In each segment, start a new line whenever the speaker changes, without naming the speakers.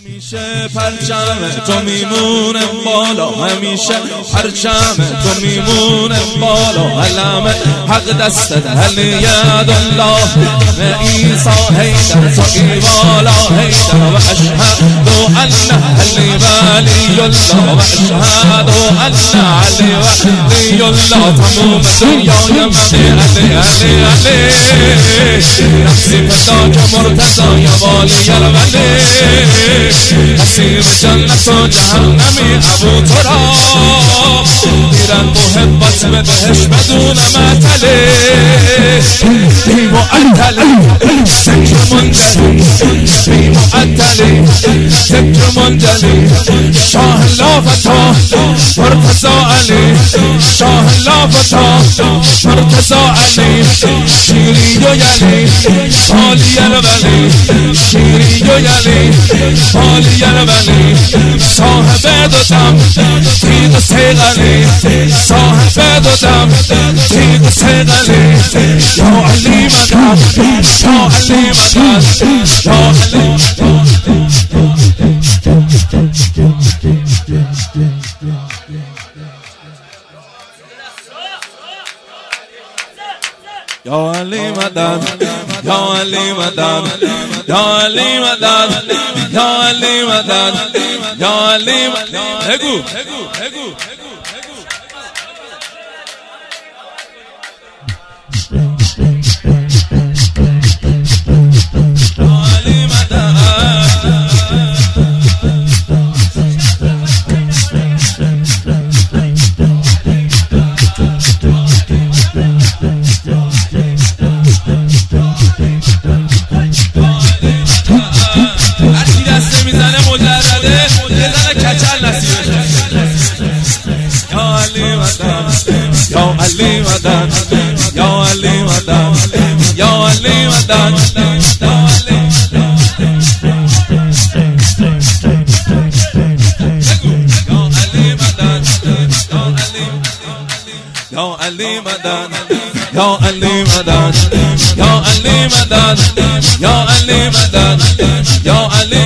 همیشه پرچم تو میمونه بالا، همیشه پرچم تو میمونه بالا. علم حق دستت علی یدالله، عیسی حیدر تو ایوالا حیدر. و اشهد ان علی ولی الله، و اشهد ان علی ولی الله. تموم دنیای من علی علی علی، نفسی فدا که مرتضی والی الولی. اسیر جنت و جهنمی ابو تراب، میرن محبت به بهش بدون معطلی. بی معطلی ذکر منجلی، بی معطلی ذکر منجلی. شاه لافتا مرتضی علی، شاه لافتا مرتضی علی. شیری و یلی والی الولی، شیری و یلی والی الولی. صاحب دو دم تیغ سیغلی، صاحب دو دم تیغ سیغلی. یا علی مدد، یا علی مدد، یا علی. یا علی مدد، یا علی مدد، یا علی مدد، یا علی مدد، یا علی مدد. بگو بگو. یا علی مدد، یا علی مدد، یا علی مدد، یا علی مدد، یا علی مدد، یا علی مدد، یا علی مدد، یا علی.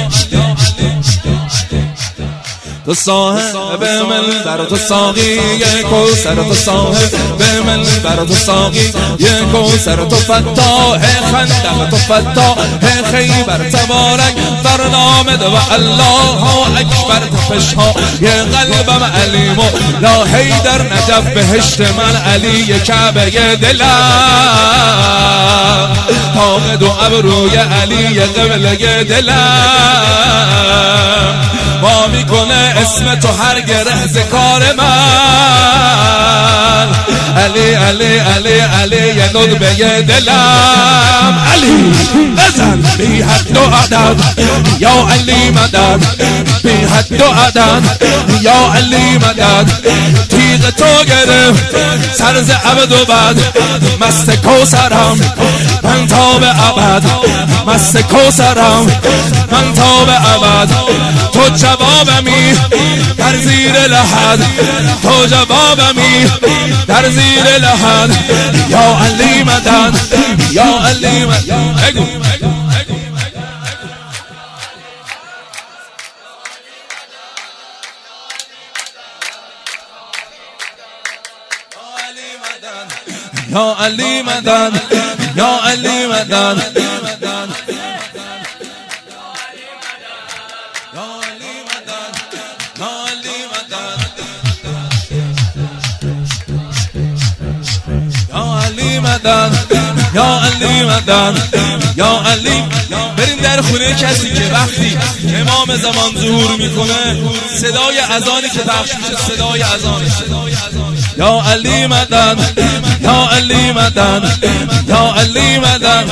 تو صاحب منبر، تو ساقی کوثر، تو صاحب منبر، تو ساقی کوثر. تو فتاح خندق، تو فتاح خیبر. تبارک برنامه و الله اکبر. تفشها یه قلبم علی مولا حیدر. نجف بهشت من علی کعبه دلم. طاق دو ابروی علی قبله دلم. ما میکنه اسم تو هر گره ز کار من. علی علی علی علی یه ندبه دلم. علی بزن بی حد و عدد، یا علی مدد. بی حد و عدد، یا علی مدد. تیغ تو گرفت سرز عبد و بد. مست کوثرم من تا به ابد، مست کوثرم من تا به ابد. تو جوابمی در زیر لحد، تو جوابمی در زیر لحد. یا علی مدد، یا علی مدد. بگو یا علی مدد، یا علی مدد. یا علی مدد، یا علی. بریم در خونه کسی که وقتی امام زمان ظهور میکنه صدای اذانی که پخش میشه صدای اذانه. یا علی مدد، یا علی مدد، یا علی مدد.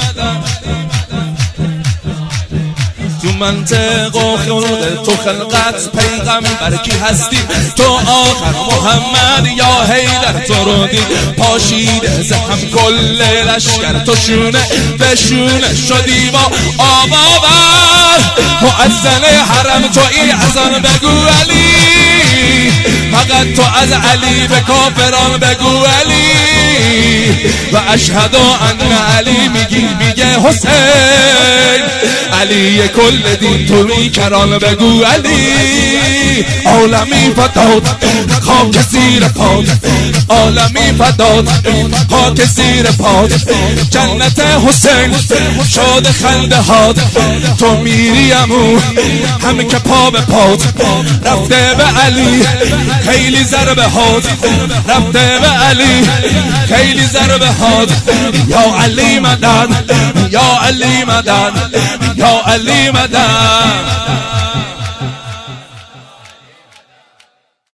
تو منطق و خلق تو خلقت پیغمبر کی هستی؟ تو آخر محمد یا حیدر. تو رو دید پاشیده زهم کل لشکر. تو شونه به شونه شدی با آقا بر. مؤذن حرم تو ای اذان بگو علی. فقط تو از علی به کافران بگو علی. و اشهد ان علی میگی حسین علی کل دین تو میکران بگو علی عالمی فدات خاک زیر پات عالمی فدات خاک زیر پات جنت حسین شاد خنده هات تو میری امو همه که پا به پات رفته به علی خیلی ضربه هات رفته به علی خیلی ضربه هات یا علی مدد یا علی مدد یا علی مدد